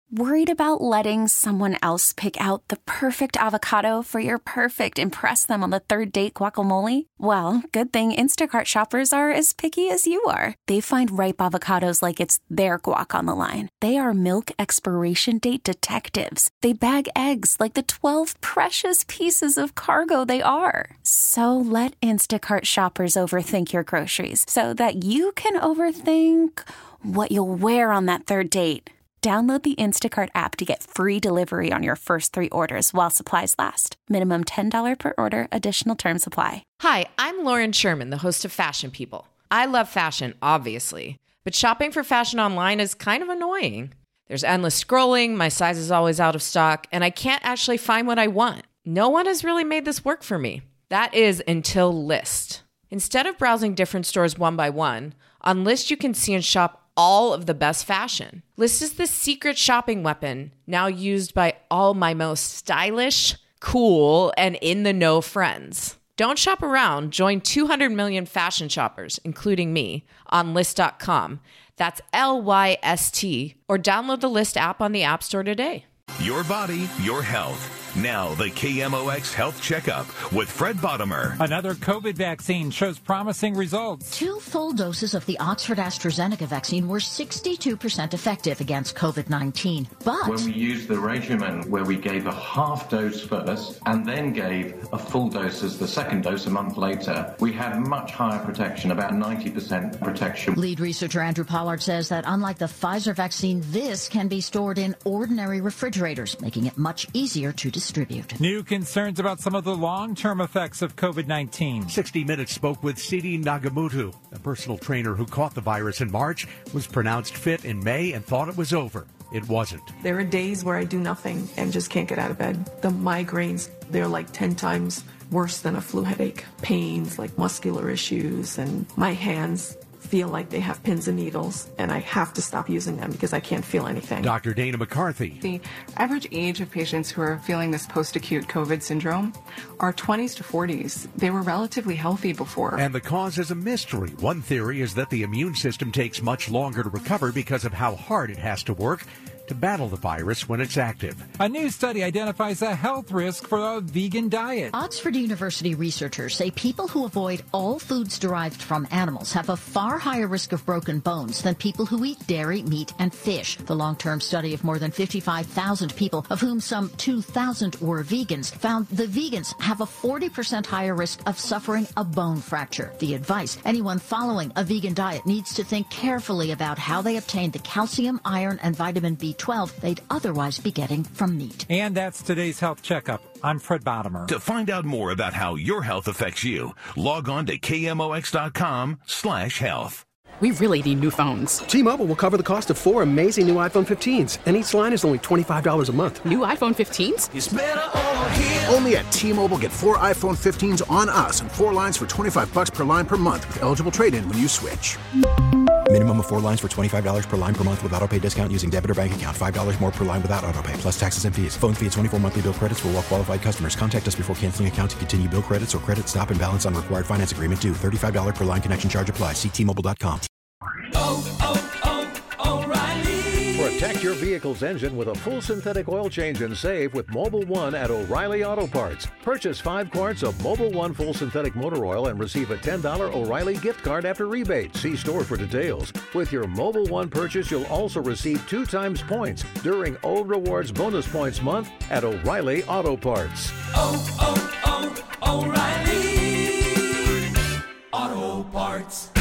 Worried about letting someone else pick out the perfect avocado for your perfect impress them on the third date guacamole? Well, good thing Instacart shoppers are as picky as you are. They find ripe avocados like it's their guac on the line. They are milk expiration date detectives. They bag eggs like the 12 precious pieces of cargo they are. So let Instacart shoppers overthink your groceries so that you can overthink what you'll wear on that third date. Download the Instacart app to get free delivery on your first 3 orders while supplies last. Minimum $10 per order. Additional terms apply. Hi, I'm Lauren Sherman, the host of Fashion People. I love fashion, obviously, but shopping for fashion online is kind of annoying. There's endless scrolling, my size is always out of stock, and I can't actually find what I want. No one has really made this work for me. That is until Lyst. Instead of browsing different stores one by one, on Lyst you can see and shop all of the best fashion. Lyst is the secret shopping weapon now used by all my most stylish, cool, and in-the-know friends. Don't shop around. Join 200 million fashion shoppers, including me, on Lyst.com. That's Lyst, or download the Lyst app on the App Store today. Your body, your health. Now, the KMOX Health Checkup with Fred Bottomer. Another COVID vaccine shows promising results. 2 full doses of the Oxford AstraZeneca vaccine were 62% effective against COVID-19. But when we used the regimen where we gave a half dose first and then gave a full dose as the second dose a month later, we had much higher protection, about 90% protection. Lead researcher Andrew Pollard says that unlike the Pfizer vaccine, this can be stored in ordinary refrigerators, making it much easier to distribute. New concerns about some of the long-term effects of COVID-19. 60 Minutes spoke with Sidi Nagamutu, a personal trainer who caught the virus in March, was pronounced fit in May and thought it was over. It wasn't. There are days where I do nothing and just can't get out of bed. The migraines, they're like 10 times worse than a flu headache. Pains, like muscular issues, and my hands feel like they have pins and needles, and I have to stop using them because I can't feel anything. Dr. Dana McCarthy. The average age of patients who are feeling this post-acute COVID syndrome are 20s to 40s. They were relatively healthy before. And the cause is a mystery. One theory is that the immune system takes much longer to recover because of how hard it has to work to battle the virus when it's active. A new study identifies a health risk for a vegan diet. Oxford University researchers say people who avoid all foods derived from animals have a far higher risk of broken bones than people who eat dairy, meat, and fish. The long-term study of more than 55,000 people, of whom some 2,000 were vegans, found the vegans have a 40% higher risk of suffering a bone fracture. The advice: anyone following a vegan diet needs to think carefully about how they obtain the calcium, iron, and vitamin B12 they'd otherwise be getting from meat. And that's today's Health Checkup. I'm Fred Bottomer. To find out more about how your health affects you, log on to KMOX.com/health. We really need new phones. T-Mobile will cover the cost of 4 amazing new iPhone 15s, and each line is only $25 a month. New iPhone 15s? It's better over here. Only at T-Mobile, get 4 iPhone 15s on us and 4 lines for $25 per line per month with eligible trade-in when you switch. Minimum of 4 lines for $25 per line per month with autopay discount using debit or bank account. $5 more per line without autopay, plus taxes and fees. Phone fee at 24 monthly bill credits for well-qualified customers. Contact us before canceling account to continue bill credits or credit stop and balance on required finance agreement due. $35 per line connection charge applies. See T-Mobile.com. O'Reilly. Protect your vehicle's engine with a full synthetic oil change and save with Mobil 1 at O'Reilly Auto Parts. Purchase 5 quarts of Mobil 1 full synthetic motor oil and receive a $10 O'Reilly gift card after rebate. See store for details. With your Mobil 1 purchase, you'll also receive 2 times points during O Rewards Bonus Points Month at O'Reilly Auto Parts. O'Reilly Auto Parts.